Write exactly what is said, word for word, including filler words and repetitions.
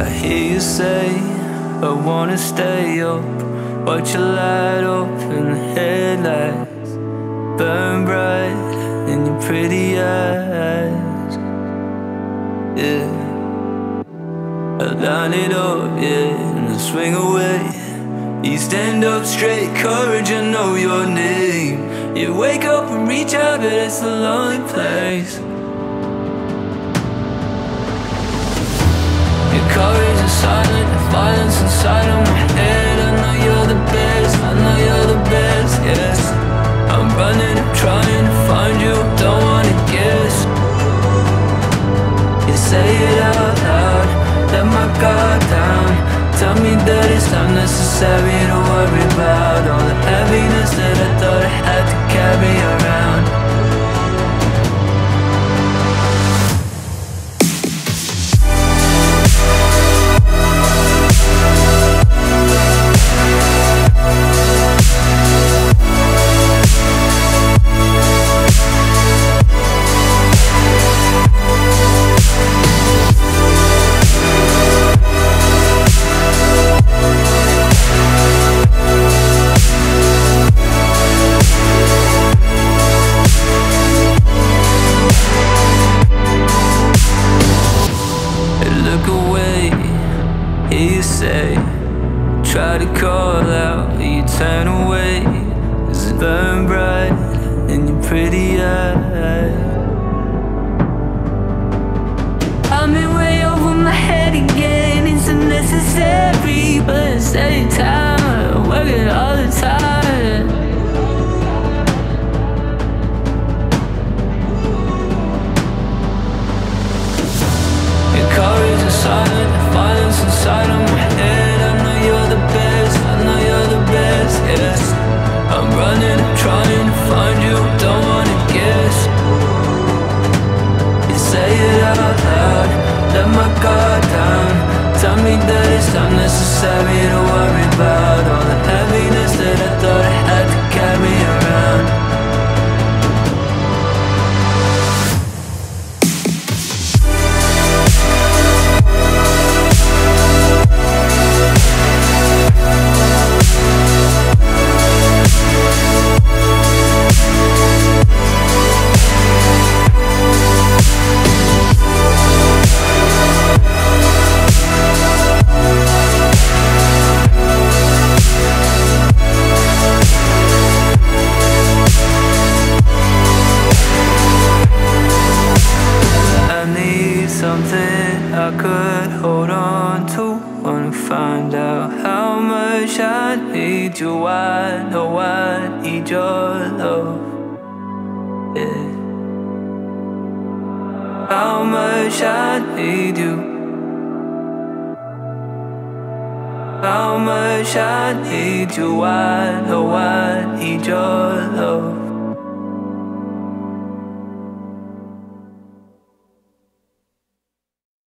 I hear you say, I wanna stay up, watch you light up in the headlights, burn bright in your pretty eyes. Yeah, I line it up, yeah, and I swing away. You stand up straight, courage, I know your name. You wake up and reach out, but it's a lonely place. Your courage is silent, the violence inside of my head. I know you're the best, I know you're the best, yes. I'm running, I'm trying to find you, don't wanna guess. You say it out loud, let my guard down. Tell me that it's unnecessary to worry about all the heaviness that I thought I had to carry around. Try to call out, you turn away. Does it burn bright in your pretty eyes? I'm in way over my head again. It's unnecessary, but at the same time I work it all the time. Your courage is silent, the violence inside of my head. You're the best, I know you're the best, yes. I'm running, I'm trying to find you, don't wanna guess. You say it out loud, let my guard down. Tell me that it's unnecessary to worry about all the heaviness that I thought I had to carry around. Something I could hold on to. Wanna find out how much I need you. I know I need your love, yeah. How much I need you. How much I need you. I know I need your love.